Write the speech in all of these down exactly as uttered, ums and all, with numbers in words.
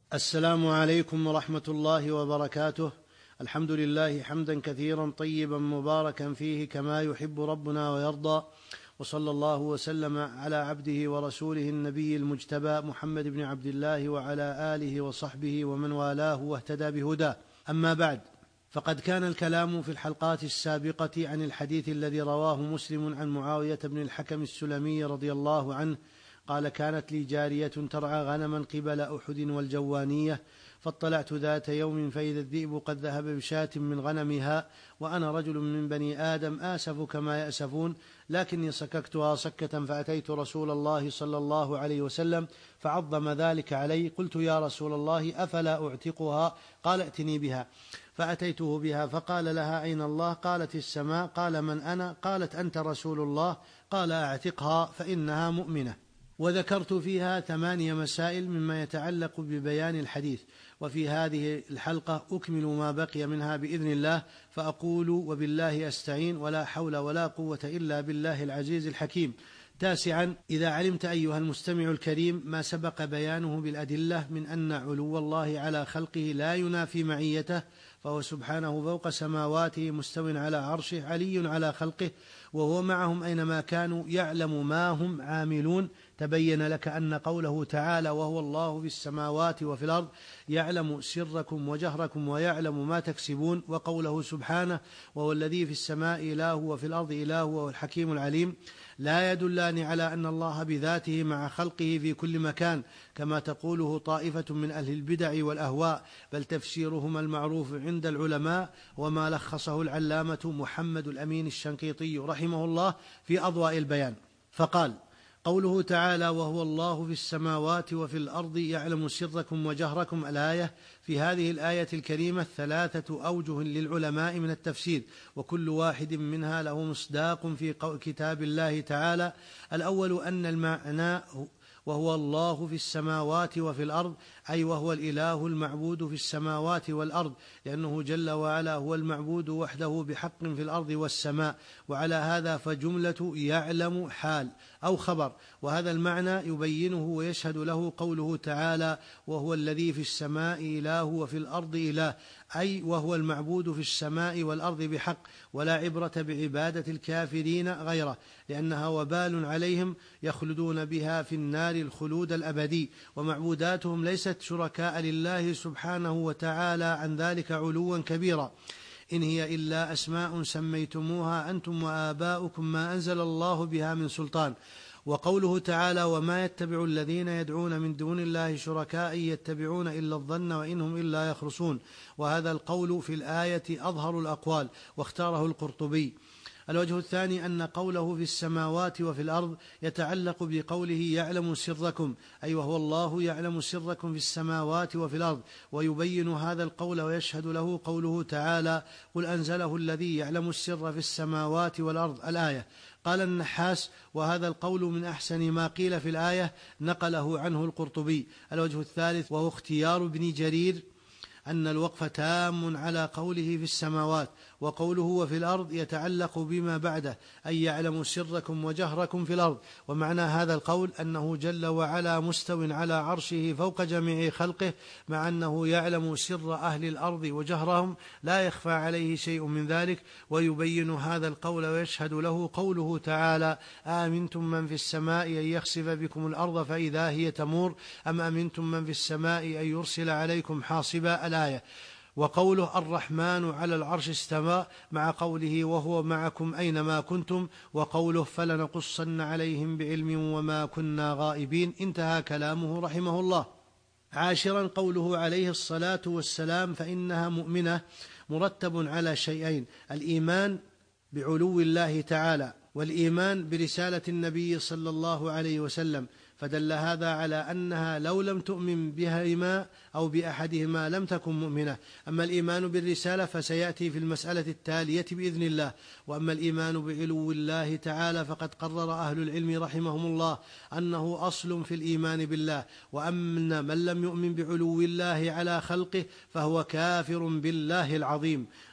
السلام عليكم ورحمة الله وبركاته. الحمد لله حمدا كثيرا طيبا مباركا فيه كما يحب ربنا ويرضى، وصلى الله وسلم على عبده ورسوله النبي المجتبى محمد بن عبد الله وعلى آله وصحبه ومن والاه واهتدى بهداه. أما بعد، فقد كان الكلام في الحلقات السابقة عن الحديث الذي رواه مسلم عن معاوية بن الحكم السلمي رضي الله عنه قال: كانت لي جارية ترعى غنما قبل أحد والجوانية، فاطلعت ذات يوم فإذا الذئب قد ذهب بشاة من غنمها، وأنا رجل من بني آدم آسف كما يأسفون، لكني سككتها سكة فأتيت رسول الله صلى الله عليه وسلم فعظم ذلك علي. قلت: يا رسول الله، أفلا أعتقها؟ قال: ائتني بها. فأتيته بها فقال لها: أين الله؟ قالت: السماء. قال: من أنا؟ قالت: أنت رسول الله. قال: أعتقها فإنها مؤمنة. وذكرت فيها ثمانية مسائل مما يتعلق ببيان الحديث، وفي هذه الحلقة أكمل ما بقي منها بإذن الله، فأقول: وبالله أستعين، ولا حول ولا قوة إلا بالله العزيز الحكيم. تاسعا، إذا علمت أيها المستمع الكريم ما سبق بيانه بالأدلة من أن علو الله على خلقه لا ينافي معيته، فهو سبحانه فوق سماواته مستو على عرشه علي على خلقه، وهو معهم أينما كانوا يعلم ما هم عاملون، تبين لك أن قوله تعالى: وهو الله في السماوات وفي الأرض يعلم سركم وجهركم ويعلم ما تكسبون، وقوله سبحانه: وهو الذي في السماء إله وفي الأرض إله وهو الحكيم العليم، لا يدلان على أن الله بذاته مع خلقه في كل مكان كما تقوله طائفة من أهل البدع والأهواء، بل تفسيرهما المعروف عند العلماء وما لخصه العلامة محمد الأمين الشنقيطي رحمه الله في أضواء البيان. فقال: قوله تعالى: وهو الله في السماوات وفي الأرض يعلم سركم وجهركم، الآية. في هذه الآية الكريمة ثلاثة أوجه للعلماء من التفسير، وكل واحد منها له مصداق في كتاب الله تعالى. الأول أن المعنى وهو الله في السماوات وفي الأرض، أي وهو الإله المعبود في السماوات والأرض، لأنه جل وعلا هو المعبود وحده بحق في الأرض والسماء. وعلى هذا فجملة يعلم حال أو خبر، وهذا المعنى يبينه ويشهد له قوله تعالى: وهو الذي في السماء إله وفي الأرض إله، أي وهو المعبود في السماء والأرض بحق، ولا عبرة بعبادة الكافرين غيره، لأنها وبال عليهم يخلدون بها في النار الخلود الأبدي، ومعبوداتهم ليست شركاء لله سبحانه وتعالى عن ذلك علوا كبيرا، إن هي إلا أسماء سميتموها أنتم وآباؤكم ما أنزل الله بها من سلطان. وقوله تعالى: وما يتبع الذين يدعون من دون الله شركاء يتبعون إلا الظن وإنهم إلا يخرصون، وهذا القول في الآية أظهر الأقوال، واختاره القرطبي. الوجه الثاني أن قوله في السماوات وفي الأرض يتعلق بقوله يعلم سركم، أي وهو الله يعلم سركم في السماوات وفي الأرض، ويبين هذا القول ويشهد له قوله تعالى: قل أنزله الذي يعلم السر في السماوات والأرض، الآية. قال النحاس: وهذا القول من أحسن ما قيل في الآية، نقله عنه القرطبي. الوجه الثالث وهو اختيار ابن جرير أن الوقف تام على قوله في السماوات، وقوله وفي الأرض يتعلق بما بعده، أي يعلم سركم وجهركم في الأرض. ومعنى هذا القول أنه جل وعلا مستو على عرشه فوق جميع خلقه، مع أنه يعلم سر أهل الأرض وجهرهم، لا يخفى عليه شيء من ذلك. ويبين هذا القول ويشهد له قوله تعالى: آمنتم من في السماء أن يخسف بكم الأرض فإذا هي تمور، أم أمنتم من في السماء أن يرسل عليكم حاصبا، الآية. وقوله الرحمن على العرش استوى، مع قوله وهو معكم أينما كنتم، وقوله فلنقصن عليهم بعلم وما كنا غائبين، انتهى كلامه رحمه الله. عاشرا قوله عليه الصلاة والسلام: فإنها مؤمنة، مرتب على شيئين: الإيمان بعلو الله تعالى، والإيمان برسالة النبي صلى الله عليه وسلم، فدل هذا على أنها لو لم تؤمن بهما أو بأحدهما لم تكن مؤمنة. أما الإيمان بالرسالة فسيأتي في المسألة التالية بإذن الله. وأما الإيمان بعلو الله تعالى فقد قرر أهل العلم رحمهم الله أنه أصل في الإيمان بالله، وأن من لم يؤمن بعلو الله على خلقه فهو كافر بالله العظيم.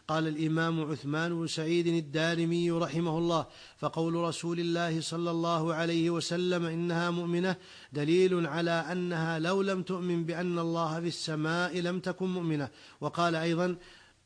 قال الإمام عثمان بن سعيد الدارمي رحمه الله: فقول رسول الله صلى الله عليه وسلم إنها مؤمنة دليل على أنها لو لم تؤمن بأن الله في السماء لم تكن مؤمنة. وقال أيضا: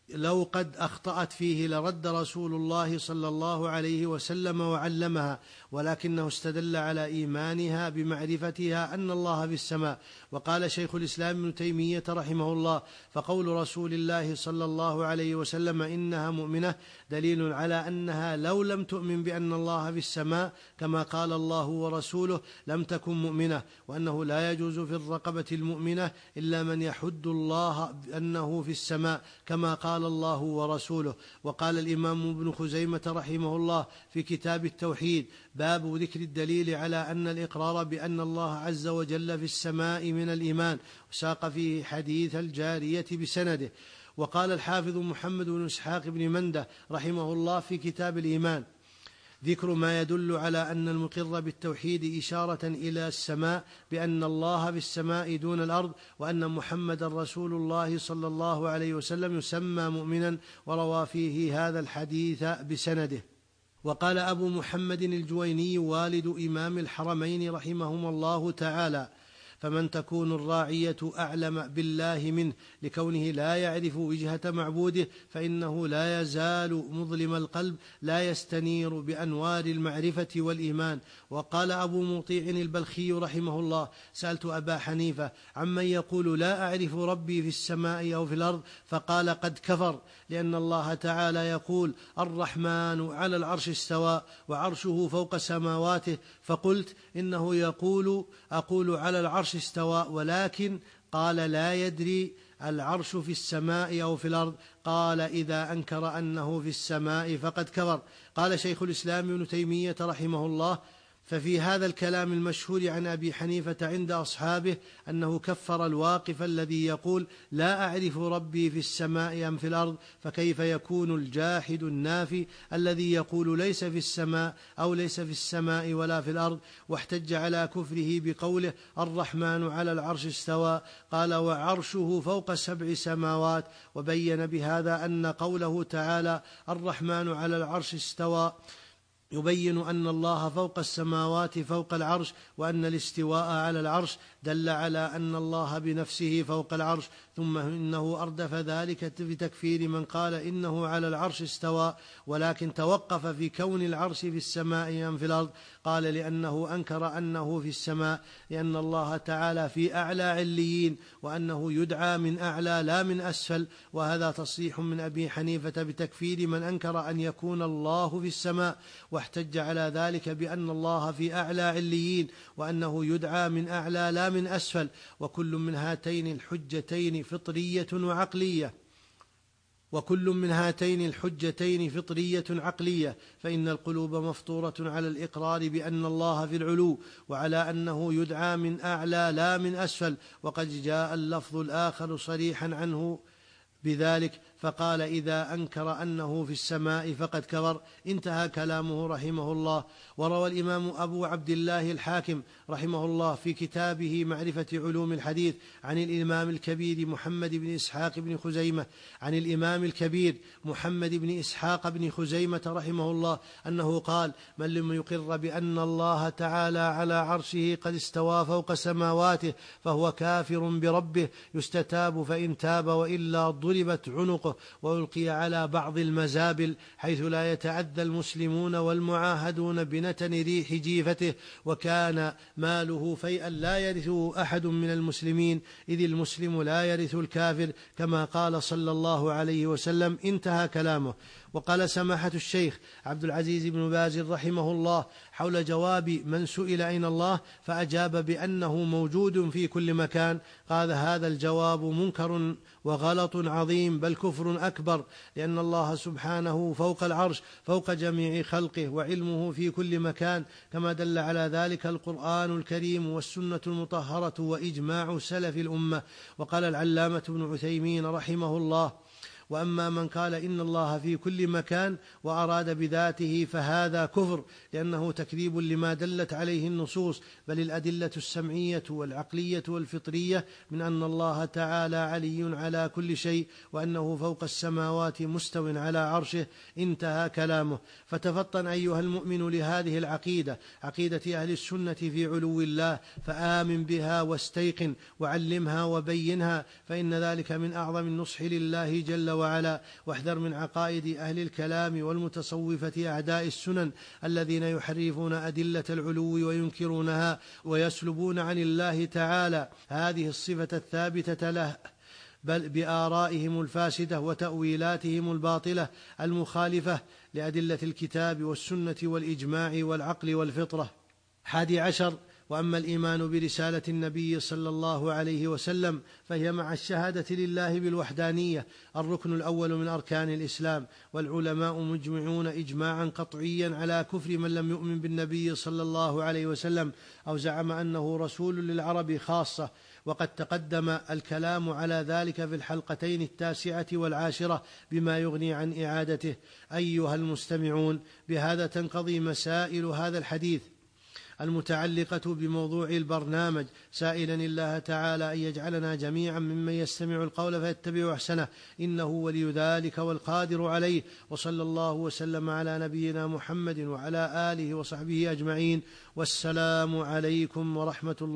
لو قد أخطأت فيه لرد رسول الله صلى الله عليه وسلم وعلمها، ولكنه استدل على إيمانها بمعرفتها أن الله في السماء. وقال شيخ الإسلام ابن تيمية رحمه الله: فقول رسول الله صلى الله عليه وسلم إنها مؤمنة دليل على أنها لو لم تؤمن بأن الله في السماء كما قال الله ورسوله لم تكن مؤمنة، وأنه لا يجوز في الرقبة المؤمنة إلا من يحد الله أنه في السماء كما قال الله ورسوله. وقال الإمام ابن خزيمة رحمه الله في كتاب التوحيد: باب ذكر الدليل على أن الإقرار بأن الله عز وجل في السماء من الإيمان، وساق فيه حديث الجارية بسنده. وقال الحافظ محمد بن إسحاق بن منده رحمه الله في كتاب الإيمان: ذكر ما يدل على أن المقر بالتوحيد إشارة إلى السماء بأن الله في السماء دون الأرض، وأن محمد رسول الله صلى الله عليه وسلم يسمى مؤمنا، وروى فيه هذا الحديث بسنده. وقال أبو محمد الجويني والد إمام الحرمين رحمهما الله تعالى: فمن تكون الراعية أعلم بالله منه لكونه لا يعرف وجهة معبوده فإنه لا يزال مظلم القلب لا يستنير بأنوار المعرفة والإيمان. وقال أبو مطيع البلخي رحمه الله: سألت أبا حنيفة عمن يقول لا أعرف ربي في السماء أو في الأرض، فقال: قد كفر، لأن الله تعالى يقول: الرحمن على العرش استوى وعرشه فوق سماواته. فقلت: إنه يقول أقول على العرش استوى، ولكن قال لا يدري العرش في السماء أو في الأرض. قال: إذا أنكر أنه في السماء فقد كفر. قال شيخ الإسلام ابن تيمية رحمه الله: ففي هذا الكلام المشهور عن أبي حنيفة عند أصحابه أنه كفر الواقف الذي يقول لا أعرف ربي في السماء أم في الأرض، فكيف يكون الجاحد النافي الذي يقول ليس في السماء أو ليس في السماء ولا في الأرض؟ واحتج على كفره بقوله: الرحمن على العرش استوى، قال: وعرشه فوق سبع سماوات. وبين بهذا أن قوله تعالى: الرحمن على العرش استوى يبين أن الله فوق السماوات فوق العرش، وأن الاستواء على العرش دل على أن الله بنفسه فوق العرش. ثم إنه أردف ذلك بتكفير من قال إنه على العرش استوى ولكن توقف في كون العرش في السماء أم في الأرض. قال: لأنه أنكر أنه في السماء، لأن الله تعالى في أعلى عليين، وأنه يدعى من أعلى لا من أسفل. وهذا تصريح من أبي حنيفة بتكفير من أنكر أن يكون الله في السماء، واحتج على ذلك بأن الله في أعلى عليين، وأنه يدعى من أعلى لا من أسفل. وكل من هاتين الحجتين فطرية وعقلية وكل من هاتين الحجتين فطرية عقلية، فإن القلوب مفطورة على الإقرار بأن الله في العلو، وعلى أنه يدعى من أعلى لا من أسفل. وقد جاء اللفظ الآخر صريحا عنه بذلك، فقال: إذا أنكر أنه في السماء فقد كفر. انتهى كلامه رحمه الله. وروى الإمام أبو عبد الله الحاكم رحمه الله في كتابه معرفة علوم الحديث عن الإمام الكبير محمد بن إسحاق بن خزيمة عن الإمام الكبير محمد بن إسحاق بن خزيمة رحمه الله أنه قال: من لم يقر بأن الله تعالى على عرشه قد استوى فوق سماواته فهو كافر بربه، يستتاب فإن تاب، وإلا ضربت عنقه وألقي على بعض المزابل حيث لا يتعدى المسلمون والمعاهدون بنتن ريح جيفته، وكان ماله فيئا لا يرثه أحد من المسلمين، إذ المسلم لا يرث الكافر، كما قال صلى الله عليه وسلم. انتهى كلامه. وقال سماحة الشيخ عبد العزيز بن باز رحمه الله حول جواب من سئل أين الله فأجاب بأنه موجود في كل مكان. قال: هذا الجواب منكر وغلط عظيم، بل كفر أكبر، لأن الله سبحانه فوق العرش فوق جميع خلقه، وعلمه في كل مكان، كما دل على ذلك القرآن الكريم والسنة المطهرة وإجماع سلف الأمة. وقال العلامة ابن عثيمين رحمه الله: وأما من قال إن الله في كل مكان وأراد بذاته فهذا كفر، لأنه تكذيب لما دلت عليه النصوص، بل الأدلة السمعية والعقلية والفطرية من أن الله تعالى علي على كل شيء، وأنه فوق السماوات مستو على عرشه. انتهى كلامه. فتفطن أيها المؤمن لهذه العقيدة، عقيدة أهل السنة في علو الله، فآمن بها واستيقن وعلمها وبينها، فإن ذلك من أعظم النصح لله جل وعلا. واحذر من عقائد أهل الكلام والمتصوفة أعداء السنن الذين يحرفون أدلة العلو وينكرونها ويسلبون عن الله تعالى هذه الصفة الثابتة له، بل بآرائهم الفاسدة وتأويلاتهم الباطلة المخالفة لأدلة الكتاب والسنة والإجماع والعقل والفطرة. حادي عشر: وأما الإيمان برسالة النبي صلى الله عليه وسلم فهي مع الشهادة لله بالوحدانية الركن الأول من أركان الإسلام، والعلماء مجمعون إجماعا قطعيا على كفر من لم يؤمن بالنبي صلى الله عليه وسلم أو زعم أنه رسول للعرب خاصة، وقد تقدم الكلام على ذلك في الحلقتين التاسعة والعاشرة بما يغني عن إعادته. أيها المستمعون، بهذا تنقضي مسائل هذا الحديث المتعلقة بموضوع البرنامج، سائلا الله تعالى أن يجعلنا جميعا ممن يستمع القول فيتبع أحسنه، إنه ولي ذلك والقادر عليه. وصلى الله وسلم على نبينا محمد وعلى آله وصحبه أجمعين، والسلام عليكم ورحمة الله.